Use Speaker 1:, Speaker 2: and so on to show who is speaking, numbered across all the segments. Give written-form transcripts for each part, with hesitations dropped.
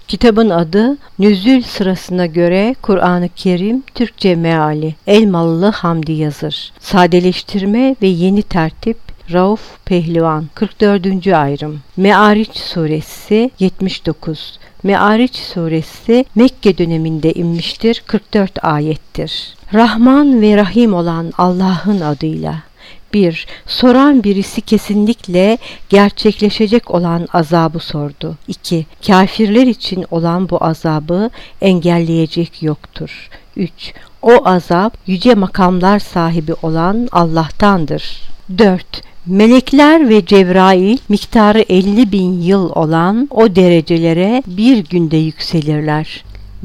Speaker 1: Kitabın adı Nüzül sırasına göre Kur'an-ı Kerim Türkçe meali. Elmalılı Hamdi Yazır. Sadeleştirme ve yeni tertip Rauf Pehlivan. 44. ayrım. Me'ariç suresi 79. Me'ariç suresi Mekke döneminde inmiştir. 44 ayettir. Rahman ve Rahim olan Allah'ın adıyla. 1. Soran birisi kesinlikle gerçekleşecek olan azabı sordu. 2. Kafirler için olan bu azabı engelleyecek yoktur. 3. O azap yüce makamlar sahibi olan Allah'tandır. 4. Melekler ve Cebrail miktarı 50.000 yıl olan o derecelere bir günde yükselirler.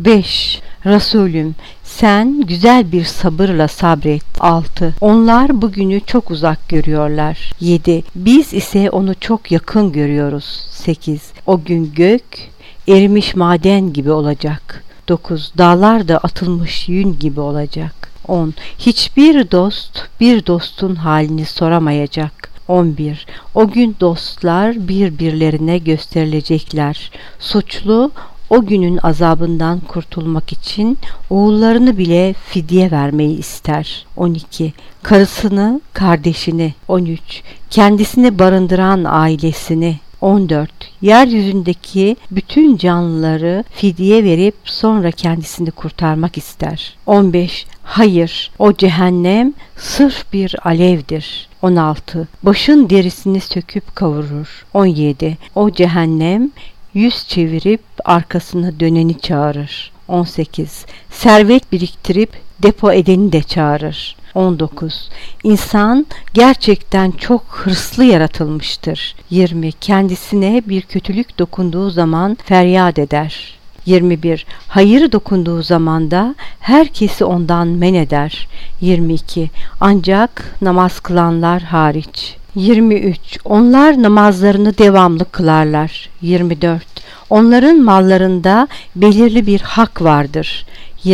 Speaker 1: 5. Resulüm sen güzel bir sabırla sabret. 6. Onlar bugünü çok uzak görüyorlar. 7. Biz ise onu çok yakın görüyoruz. 8. O gün gök erimiş maden gibi olacak. 9. Dağlar da atılmış yün gibi olacak. 10. Hiçbir dost bir dostun halini soramayacak. 11. O gün dostlar birbirlerine gösterilecekler. Suçlu o günün azabından kurtulmak için oğullarını bile fidye vermeyi ister. 12. Karısını, kardeşini. 13. Kendisini barındıran ailesini. 14. Yeryüzündeki bütün canlıları fidye verip sonra kendisini kurtarmak ister. 15. Hayır, o cehennem sırf bir alevdir. 16. Başın derisini söküp kavurur. 17. O cehennem yüz çevirip arkasına döneni çağırır. 18. Servet biriktirip depo edeni de çağırır. 19. İnsan gerçekten çok hırslı yaratılmıştır. 20. Kendisine bir kötülük dokunduğu zaman feryat eder. 21. Hayır dokunduğu zaman da herkesi ondan men eder. 22. Ancak namaz kılanlar hariç. 23. Onlar namazlarını devamlı kılarlar. 24. Onların mallarında belirli bir hak vardır.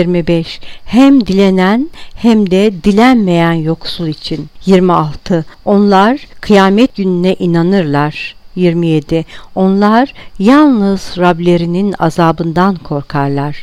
Speaker 1: 25. Hem dilenen hem de dilenmeyen yoksul için. 26. Onlar kıyamet gününe inanırlar. 27. Onlar yalnız Rablerinin azabından korkarlar.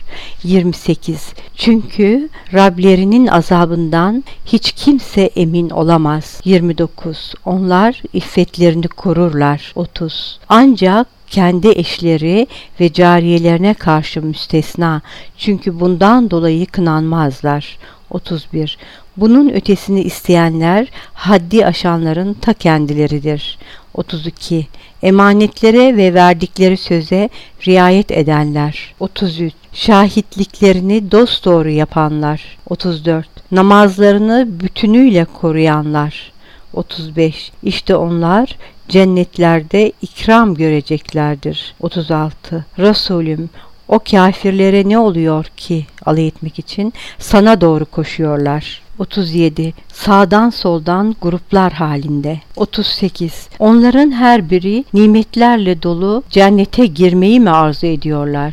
Speaker 1: 28. Çünkü Rablerinin azabından hiç kimse emin olamaz. 29. Onlar iffetlerini korurlar. 30. Ancak kendi eşleri ve cariyelerine karşı müstesna. Çünkü bundan dolayı kınanmazlar. 31. Bunun ötesini isteyenler haddi aşanların ta kendileridir. 32. Emanetlere ve verdikleri söze riayet edenler. 33. Şahitliklerini dosdoğru yapanlar. 34. Namazlarını bütünüyle koruyanlar. 35. İşte onlar cennetlerde ikram göreceklerdir. 36. Resulüm o kafirlere ne oluyor ki alay etmek için sana doğru koşuyorlar. 37. Sağdan soldan gruplar halinde. 38. Onların her biri nimetlerle dolu cennete girmeyi mi arzu ediyorlar?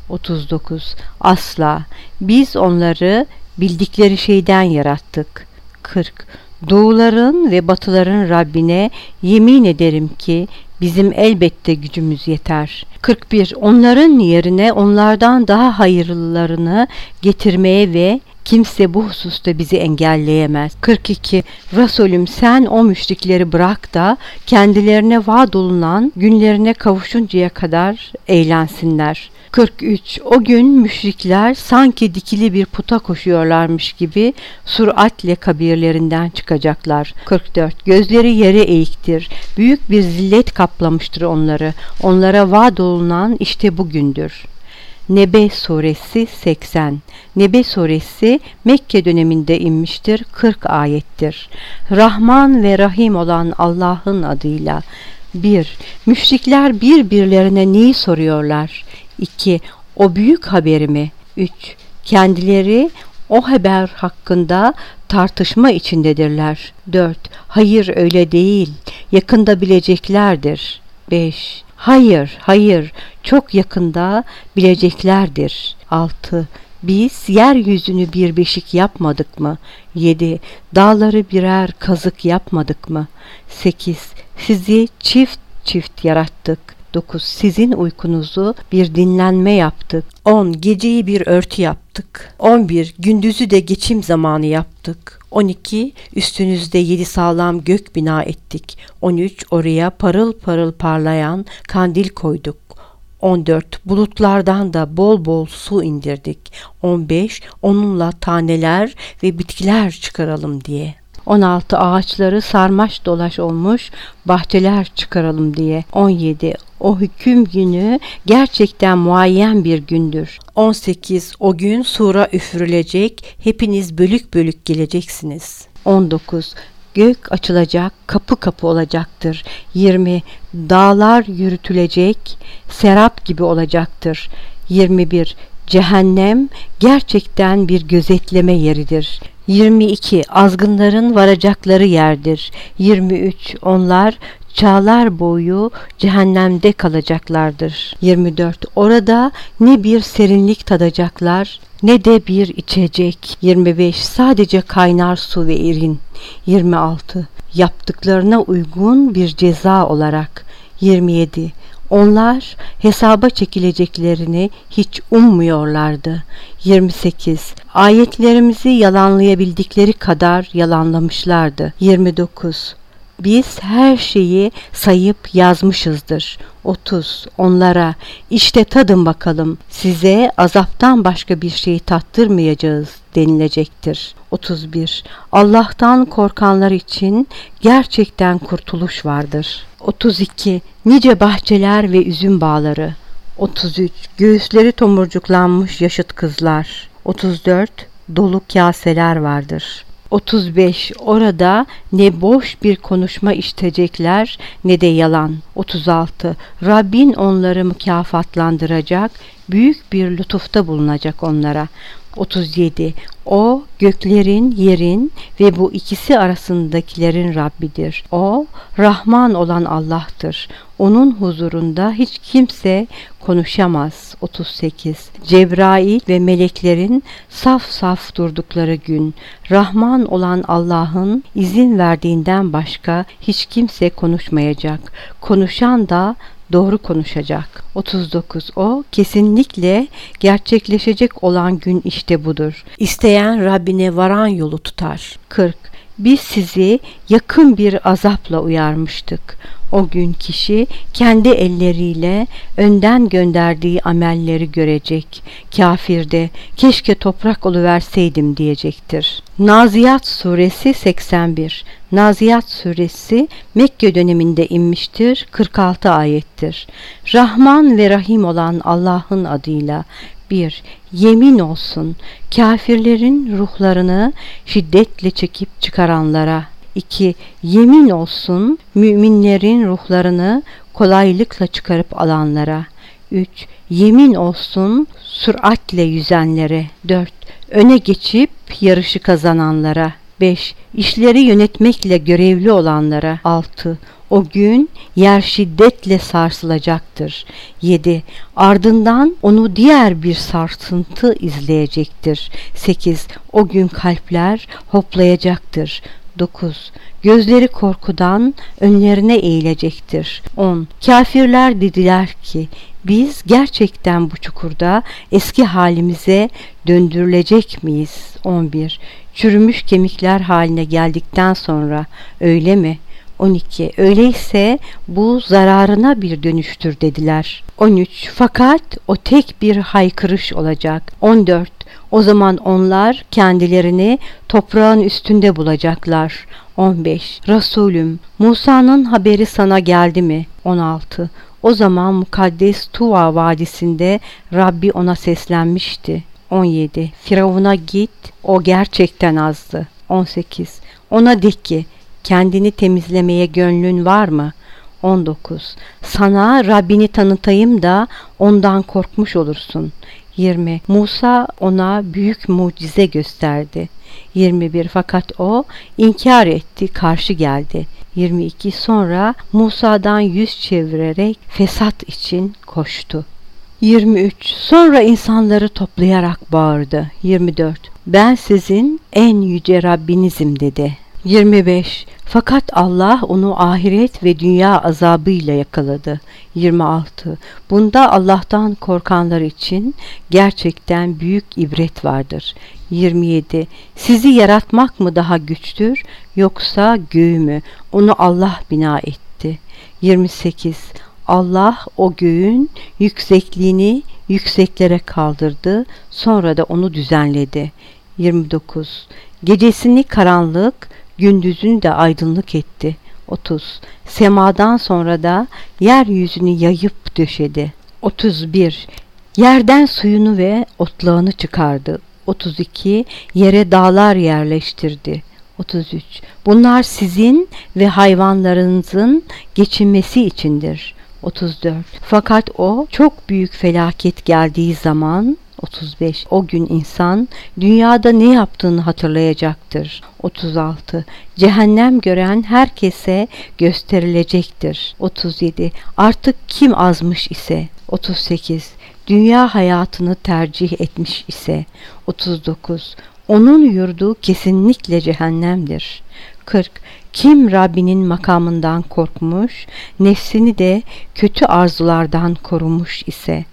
Speaker 1: 39. Asla. Biz onları bildikleri şeyden yarattık. 40. Doğuların ve batıların Rabbine yemin ederim ki bizim elbette gücümüz yeter. 41. Onların yerine onlardan daha hayırlılarını getirmeye ve kimse bu hususta bizi engelleyemez. 42. Resulüm sen o müşrikleri bırak da kendilerine vaad olunan günlerine kavuşuncaya kadar eğlensinler. 43. O gün müşrikler sanki dikili bir puta koşuyorlarmış gibi süratle kabirlerinden çıkacaklar. 44. Gözleri yere eğiktir. Büyük bir zillet kaplamıştır onları. Onlara vaad olunan işte bugündür. Nebe suresi 80. Nebe suresi Mekke döneminde inmiştir. 40 ayettir. Rahman ve Rahim olan Allah'ın adıyla. 1. Müşrikler birbirlerine neyi soruyorlar? 2. O büyük haberi mi? 3. Kendileri o haber hakkında tartışma içindedirler. 4. Hayır öyle değil. Yakında bileceklerdir. 5. Hayır, çok yakında bileceklerdir. 6. Biz yeryüzünü bir beşik yapmadık mı? 7. Dağları birer kazık yapmadık mı? 8. Sizi çift çift yarattık. 9. Sizin uykunuzu bir dinlenme yaptık. 10. Geceyi bir örtü yaptık. 11. Gündüzü de geçim zamanı yaptık. 12. Üstünüzde 7 sağlam gök bina ettik. 13. Oraya parıl parıl parlayan kandil koyduk. 14. Bulutlardan da bol bol su indirdik. 15. Onunla taneler ve bitkiler çıkaralım diye. 16. Ağaçları sarmaş dolaş olmuş bahçeler çıkaralım diye. 17. O hüküm günü gerçekten muayyen bir gündür. 18. O gün sura üfürülecek, hepiniz bölük bölük geleceksiniz. 19. Gök açılacak, kapı kapı olacaktır. 20. Dağlar yürütülecek, serap gibi olacaktır. 21. Cehennem gerçekten bir gözetleme yeridir. 22. Azgınların varacakları yerdir. 23. Onlar çağlar boyu cehennemde kalacaklardır. 24. Orada ne bir serinlik tadacaklar ne de bir içecek. 25. Sadece kaynar su ve irin. 26. Yaptıklarına uygun bir ceza olarak. 27. Onlar hesaba çekileceklerini hiç ummuyorlardı. 28. Ayetlerimizi yalanlayabildikleri kadar yalanlamışlardı. 29. Biz her şeyi sayıp yazmışızdır. 30. Onlara işte tadın bakalım, size azaptan başka bir şey tattırmayacağız denilecektir. 31. Allah'tan korkanlar için gerçekten kurtuluş vardır. 32. Nice bahçeler ve üzüm bağları. 33. Göğüsleri tomurcuklanmış yaşıt kızlar. 34. Dolu kaseler vardır. 35. Orada ne boş bir konuşma işitecekler ne de yalan. 36. Rabbin onları mükafatlandıracak, büyük bir lütufta bulunacak onlara. 37. O göklerin, yerin ve bu ikisi arasındakilerin Rabbidir. O Rahman olan Allah'tır. Onun huzurunda hiç kimse konuşamaz. 38. Cebrail ve meleklerin saf saf durdukları gün, Rahman olan Allah'ın izin verdiğinden başka hiç kimse konuşmayacak. Konuşan da doğru konuşacak. 39. O kesinlikle gerçekleşecek olan gün işte budur. İsteyen Rabbine varan yolu tutar. 40. Biz sizi yakın bir azapla uyarmıştık. O gün kişi kendi elleriyle önden gönderdiği amelleri görecek. Kafir de keşke toprak oluverseydim diyecektir. Naziyat suresi 81. Naziyat suresi Mekke döneminde inmiştir. 46 ayettir. Rahman ve Rahim olan Allah'ın adıyla. 1. Yemin olsun kafirlerin ruhlarını şiddetle çekip çıkaranlara. 2. Yemin olsun müminlerin ruhlarını kolaylıkla çıkarıp alanlara. 3. Yemin olsun süratle yüzenlere. 4. Öne geçip yarışı kazananlara. 5. İşleri yönetmekle görevli olanlara. 6. O gün yer şiddetle sarsılacaktır. 7. Ardından onu diğer bir sarsıntı izleyecektir. 8. O gün kalpler hoplayacaktır. 9. Gözleri korkudan önlerine eğilecektir. 10. Kafirler dediler ki biz gerçekten bu çukurda eski halimize döndürülecek miyiz? 11. Çürümüş kemikler haline geldikten sonra öyle mi? 12. Öyleyse bu zararına bir dönüştür dediler. 13. Fakat o tek bir haykırış olacak. 14. O zaman onlar kendilerini toprağın üstünde bulacaklar. 15. Resulüm, Musa'nın haberi sana geldi mi? 16. O zaman mukaddes Tuva vadisinde Rabbi ona seslenmişti. 17. Firavun'a git, o gerçekten azdı. 18. Ona de ki, kendini temizlemeye gönlün var mı? 19. Sana Rabbini tanıtayım da ondan korkmuş olursun. 20. Musa ona büyük mucize gösterdi. 21. Fakat o inkar etti, karşı geldi. 22. Sonra Musa'dan yüz çevirerek fesat için koştu. 23. Sonra insanları toplayarak bağırdı. 24. Ben sizin en yüce Rabbinizim dedi. 25. Fakat Allah onu ahiret ve dünya azabıyla yakaladı. 26. Bunda Allah'tan korkanlar için gerçekten büyük ibret vardır. 27. Sizi yaratmak mı daha güçtür yoksa göğü mü? Onu Allah bina etti. 28. Allah o göğün yüksekliğini yükseklere kaldırdı, sonra da onu düzenledi. 29. Gecesini karanlık, gündüzünü de aydınlık etti. 30. Semadan sonra da yeryüzünü yayıp döşedi. 31. Yerden suyunu ve otlağını çıkardı. 32. Yere dağlar yerleştirdi. 33. Bunlar sizin ve hayvanlarınızın geçinmesi içindir. 34. Fakat o çok büyük felaket geldiği zaman 35. O gün insan dünyada ne yaptığını hatırlayacaktır. 36. Cehennem gören herkese gösterilecektir. 37. Artık kim azmış ise. 38. Dünya hayatını tercih etmiş ise. 39. Onun yurdu kesinlikle cehennemdir. 40. Kim Rabbinin makamından korkmuş, nefsini de kötü arzulardan korumuş ise.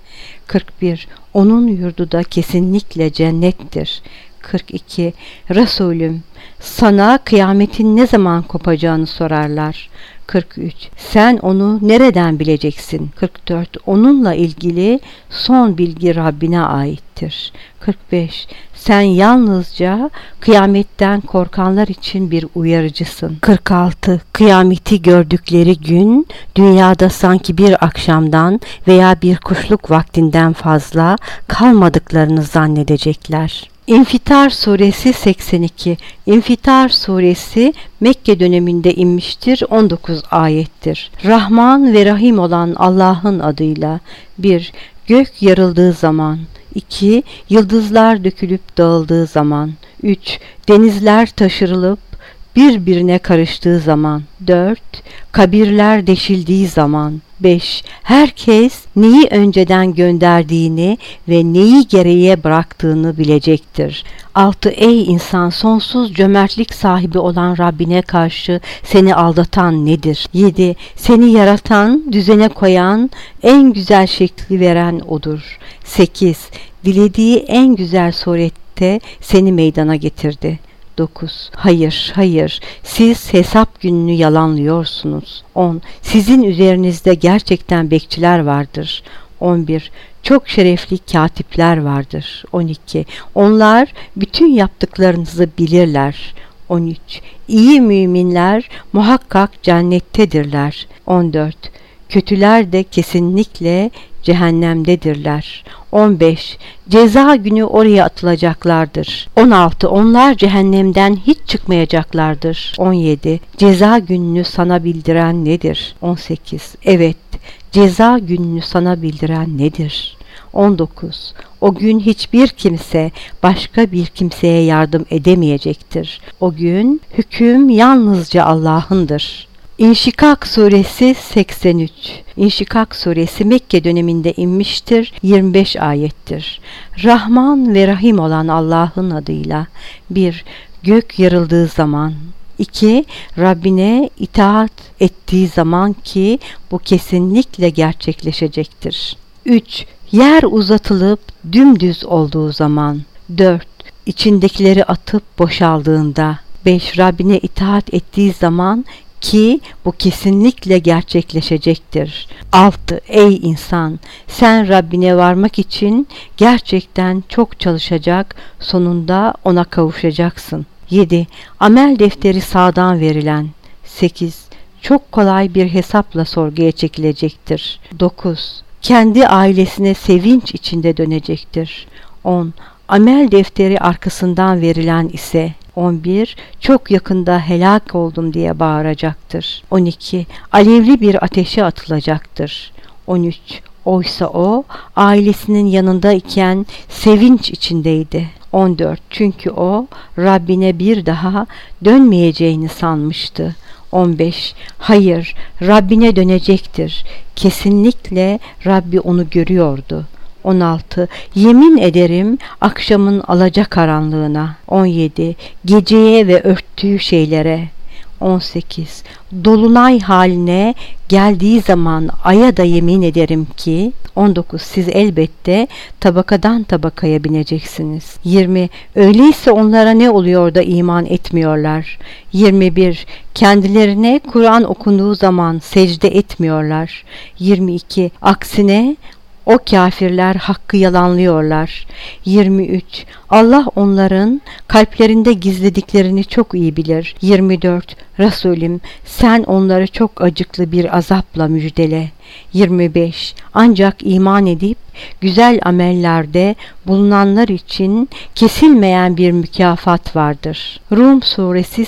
Speaker 1: 41. Onun yurdu da kesinlikle cennettir. 42. Resulüm, sana kıyametin ne zaman kopacağını sorarlar. 43. Sen onu nereden bileceksin? 44. Onunla ilgili son bilgi Rabbine aittir. 45. Sen yalnızca kıyametten korkanlar için bir uyarıcısın. 46. Kıyameti gördükleri gün dünyada sanki bir akşamdan veya bir kuşluk vaktinden fazla kalmadıklarını zannedecekler. İnfitar suresi 82. İnfitar suresi Mekke döneminde inmiştir, 19 ayettir. Rahman ve Rahim olan Allah'ın adıyla. 1. Gök yarıldığı zaman. 2. Yıldızlar dökülüp dağıldığı zaman. 3. Denizler taşırılıp birbirine karıştığı zaman. 4. Kabirler deşildiği zaman. 5. Herkes neyi önceden gönderdiğini ve neyi geriye bıraktığını bilecektir. 6. Ey insan, sonsuz cömertlik sahibi olan Rabbine karşı seni aldatan nedir? 7. Seni yaratan, düzene koyan, en güzel şekli veren O'dur. 8. Dilediği en güzel surette seni meydana getirdi. 9. Hayır, hayır, siz hesap gününü yalanlıyorsunuz. 10. Sizin üzerinizde gerçekten bekçiler vardır. 11. Çok şerefli katipler vardır. 12. Onlar bütün yaptıklarınızı bilirler. 13. İyi müminler muhakkak cennettedirler. 14. Kötüler de kesinlikle cehennemdedirler. 15. Ceza günü oraya atılacaklardır. 16. Onlar cehennemden hiç çıkmayacaklardır. 17. Ceza gününü sana bildiren nedir? 18. Evet, ceza gününü sana bildiren nedir? 19. O gün hiçbir kimse başka bir kimseye yardım edemeyecektir. O gün hüküm yalnızca Allah'ındır. İnşikak suresi 83. İnşikak suresi Mekke döneminde inmiştir, 25 ayettir. Rahman ve Rahim olan Allah'ın adıyla. 1. Gök yarıldığı zaman. 2. Rabbine itaat ettiği zaman ki bu kesinlikle gerçekleşecektir. 3. Yer uzatılıp dümdüz olduğu zaman. 4. İçindekileri atıp boşaldığında. 5. Rabbine itaat ettiği zaman ki bu kesinlikle gerçekleşecektir. 6. Ey insan! Sen Rabbine varmak için gerçekten çok çalışacak, sonunda ona kavuşacaksın. 7. Amel defteri sağdan verilen. 8. Çok kolay bir hesapla sorguya çekilecektir. 9. Kendi ailesine sevinç içinde dönecektir. 10. Amel defteri arkasından verilen ise 11. Çok yakında helak oldum diye bağıracaktır. 12. Alevli bir ateşe atılacaktır. 13. Oysa o ailesinin yanındayken sevinç içindeydi. 14. Çünkü o Rabbine bir daha dönmeyeceğini sanmıştı. 15. Hayır, Rabbine dönecektir. Kesinlikle Rabbi onu görüyordu. 16. Yemin ederim akşamın alacakaranlığına. 17. Geceye ve örttüğü şeylere. 18. Dolunay haline geldiği zaman aya da yemin ederim ki. 19. Siz elbette tabakadan tabakaya bineceksiniz. 20. Öyleyse onlara ne oluyor da iman etmiyorlar? 21. Kendilerine Kur'an okunduğu zaman secde etmiyorlar. 22. Aksine o kâfirler hakkı yalanlıyorlar. 23. Allah onların kalplerinde gizlediklerini çok iyi bilir. 24. Resulüm sen onları çok acıklı bir azapla müjdele. 25. Ancak iman edip güzel amellerde bulunanlar için kesilmeyen bir mükafat vardır. Rum suresi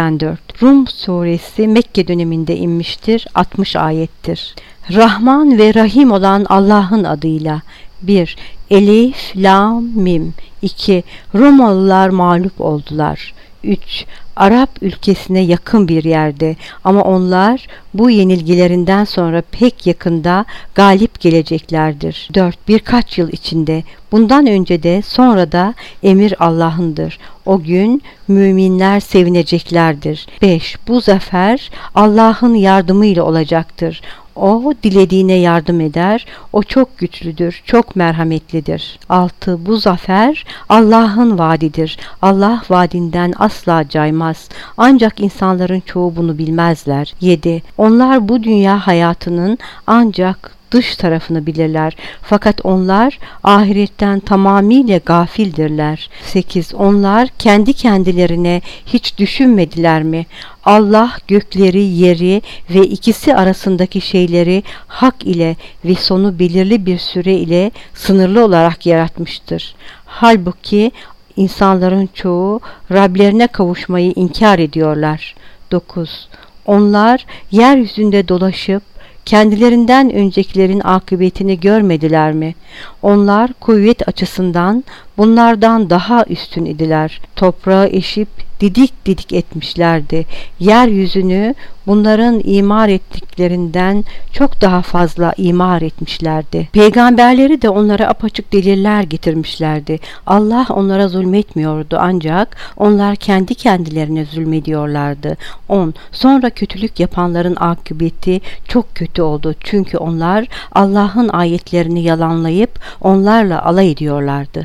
Speaker 1: 84. Rum suresi Mekke döneminde inmiştir. 60 ayettir. Rahman ve Rahim olan Allah'ın adıyla. 1. Elif, Lam, Mim. 2. Romalılar mağlup oldular. 3. Arap ülkesine yakın bir yerde ama onlar bu yenilgilerinden sonra pek yakında galip geleceklerdir. 4. Birkaç yıl içinde, bundan önce de sonra da emir Allah'ındır. O gün müminler sevineceklerdir. 5. Bu zafer Allah'ın yardımıyla olacaktır. O dilediğine yardım eder. O çok güçlüdür, çok merhametlidir. 6. Bu zafer Allah'ın vaadidir. Allah vaadinden asla caymaz. Ancak insanların çoğu bunu bilmezler. 7. Onlar bu dünya hayatının ancak dış tarafını bilirler. Fakat onlar ahiretten tamamıyla gafildirler. 8. Onlar kendi kendilerine hiç düşünmediler mi? Allah gökleri, yeri ve ikisi arasındaki şeyleri hak ile ve sonu belirli bir süre ile sınırlı olarak yaratmıştır. Halbuki insanların çoğu Rablerine kavuşmayı inkar ediyorlar. 9. Onlar yeryüzünde dolaşıp kendilerinden öncekilerin akıbetini görmediler mi? Onlar kuvvet açısından bunlardan daha üstün idiler. Toprağı eşip didik didik etmişlerdi. Yeryüzünü bunların imar ettiklerinden çok daha fazla imar etmişlerdi. Peygamberleri de onlara apaçık deliller getirmişlerdi. Allah onlara zulmetmiyordu ancak onlar kendi kendilerine zulmediyorlardı. 10. Sonra kötülük yapanların akıbeti çok kötü oldu. Çünkü onlar Allah'ın ayetlerini yalanlayıp onlarla alay ediyorlardı.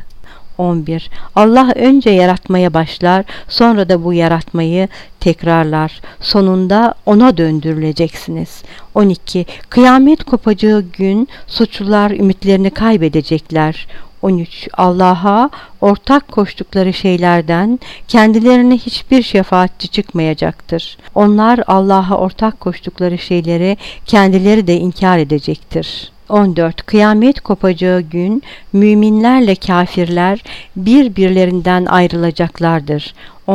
Speaker 1: 11. Allah önce yaratmaya başlar, sonra da bu yaratmayı tekrarlar. Sonunda ona döndürüleceksiniz. 12. Kıyamet kopacağı gün suçlular ümitlerini kaybedecekler. 13. Allah'a ortak koştukları şeylerden kendilerine hiçbir şefaatçi çıkmayacaktır. Onlar Allah'a ortak koştukları şeyleri kendileri de inkar edecektir. 14. Kıyamet kopacağı gün müminlerle kafirler birbirlerinden ayrılacaklardır.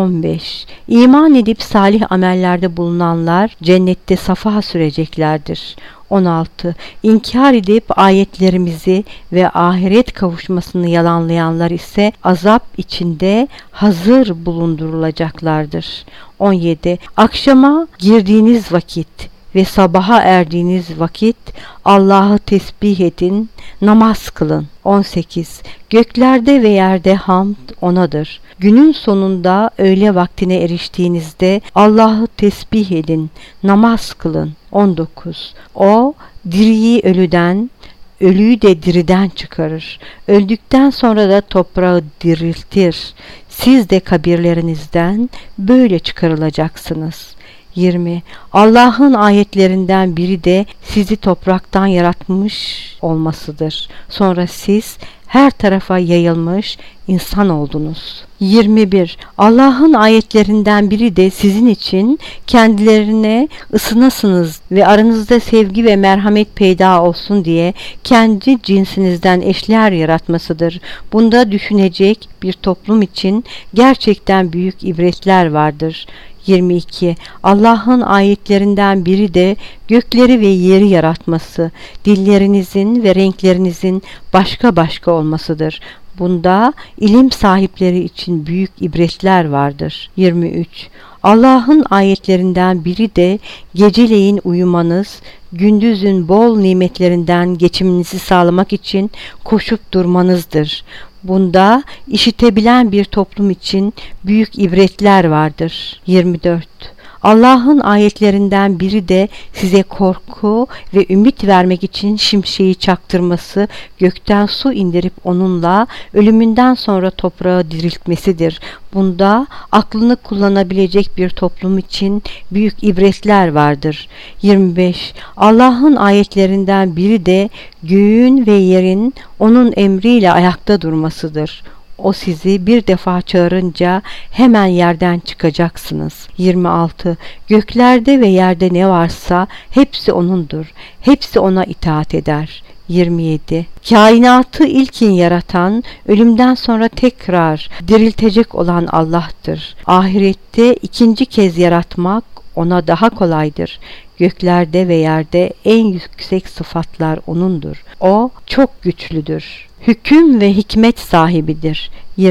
Speaker 1: 15. İman edip salih amellerde bulunanlar cennette safa süreceklerdir. 16. İnkar edip ayetlerimizi ve ahiret kavuşmasını yalanlayanlar ise azap içinde hazır bulundurulacaklardır. 17. Akşama girdiğiniz vakit ve sabaha erdiğiniz vakit Allah'ı tesbih edin, namaz kılın. 18. Göklerde ve yerde hamd O'nadır. Günün sonunda öğle vaktine eriştiğinizde Allah'ı tesbih edin, namaz kılın. 19. O diriyi ölüden, ölüyü de diriden çıkarır. Öldükten sonra da toprağı diriltir. Siz de kabirlerinizden böyle çıkarılacaksınız. 20. Allah'ın ayetlerinden biri de sizi topraktan yaratmış olmasıdır. Sonra siz her tarafa yayılmış insan oldunuz. 21. Allah'ın ayetlerinden biri de sizin için kendilerine ısınasınız ve aranızda sevgi ve merhamet peyda olsun diye kendi cinsinizden eşler yaratmasıdır. Bunda düşünecek bir toplum için gerçekten büyük ibretler vardır. 22. Allah'ın ayetlerinden biri de gökleri ve yeri yaratması, dillerinizin ve renklerinizin başka başka olmasıdır. Bunda ilim sahipleri için büyük ibretler vardır. 23. Allah'ın ayetlerinden biri de geceleyin uyumanız, gündüzün bol nimetlerinden geçiminizi sağlamak için koşup durmanızdır. Bunda işitebilen bir toplum için büyük ibretler vardır. 24. Allah'ın ayetlerinden biri de size korku ve ümit vermek için şimşeği çaktırması, gökten su indirip onunla ölümünden sonra toprağı diriltmesidir. Bunda aklını kullanabilecek bir toplum için büyük ibretler vardır. 25. Allah'ın ayetlerinden biri de göğün ve yerin onun emriyle ayakta durmasıdır. O sizi bir defa çağırınca hemen yerden çıkacaksınız. 26. Göklerde ve yerde ne varsa hepsi O'nundur. Hepsi O'na itaat eder. 27. Kainatı ilkin yaratan, ölümden sonra tekrar diriltecek olan Allah'tır. Ahirette ikinci kez yaratmak O'na daha kolaydır. Göklerde ve yerde en yüksek sıfatlar O'nundur. O çok güçlüdür. Hüküm ve hikmet sahibidir.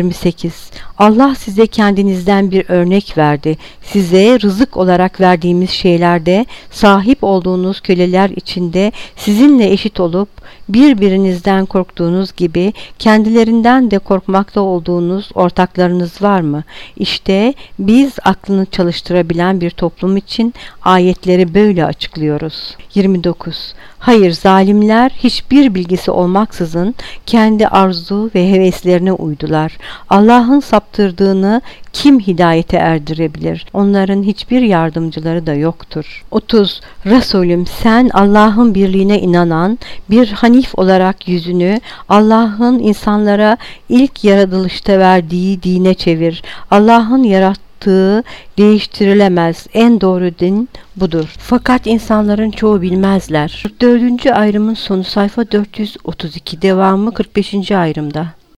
Speaker 1: 28. Allah size kendinizden bir örnek verdi. Size rızık olarak verdiğimiz şeylerde sahip olduğunuz köleler içinde sizinle eşit olup birbirinizden korktuğunuz gibi kendilerinden de korkmakta olduğunuz ortaklarınız var mı? İşte biz aklını çalıştırabilen bir toplum için ayetleri böyle açıklıyoruz. 29. Hayır, zalimler hiçbir bilgisi olmaksızın kendi arzu ve heveslerine uydular. Allah'ın saptırdığını kim hidayete erdirebilir? Onların hiçbir yardımcıları da yoktur. 30. Resulüm, sen Allah'ın birliğine inanan bir hanif olarak yüzünü Allah'ın insanlara ilk yaratılışta verdiği dine çevir. Allah'ın yarattığı değiştirilemez en doğru din budur. Fakat insanların çoğu bilmezler. 44. ayrımın sonu sayfa 432, devamı 45. ayrımda.